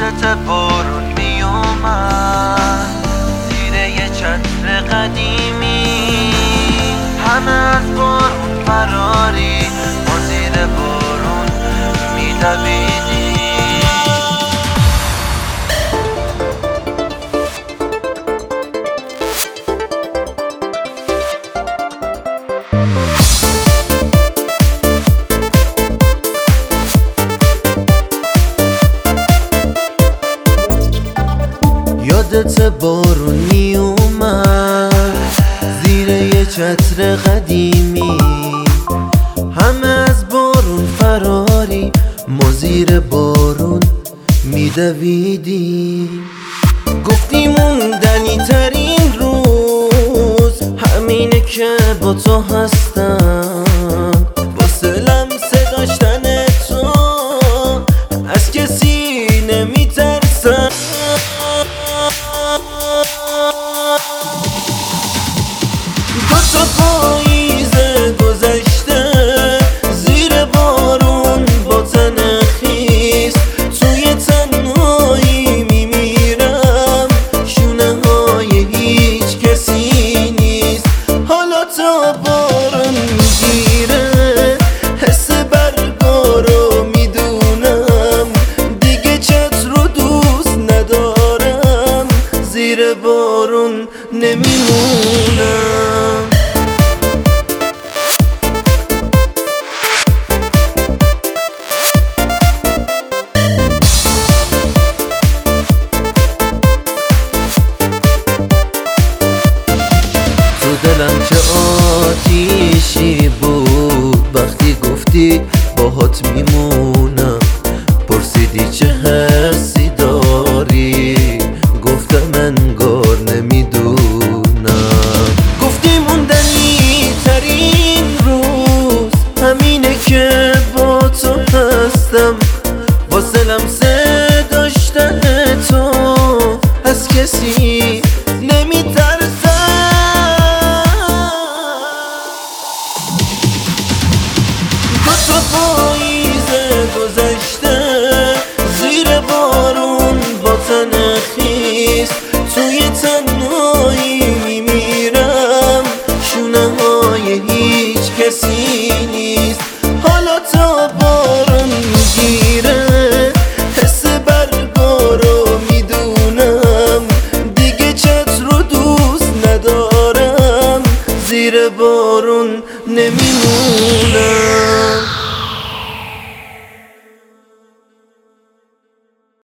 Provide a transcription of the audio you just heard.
یادت بارون میومد زیر یه چتر قدیمی، همه از بارون فراری، ما زیر بارون میدویدیم. یادت بارون می اومد زیر یه چتر قدیمی، همه از بارون فراری، ما زیر بارون میدویدیم. گفتی موندنی ترین روز همینه که با تو هستم، واسه لمسه داشتن تو از کسی نمیترسم. دو تا پاییز گذشته زیر بارون با تن خیس، توی تنهایی میمیرم، شونه های هیچ کسی نیست. حالا تا بارون میگیره حس برگا رو میدونم، دیگه چتر رو دوست ندارم، زیر بارون نمیمونم. تو دلم چه آتیشی بود وقتی گفتی باهات میمونم، پرسیدی چه حسی داری، گفتم انگار نمیدونم. گفتی موندنی ترین روز همینه که با تو هستم، واسه لمسه داشتن تو از کسی نمیترسم. دو تا پاییز گذشته زیر بارون با تن خیس، توی تنهایی میمیرم، شونه های هیچ کسی نیست. حالا تا بارون میگیره حس برگا رو میدونم، دیگه چتر رو دوست ندارم، زیر بارون نمیمونم.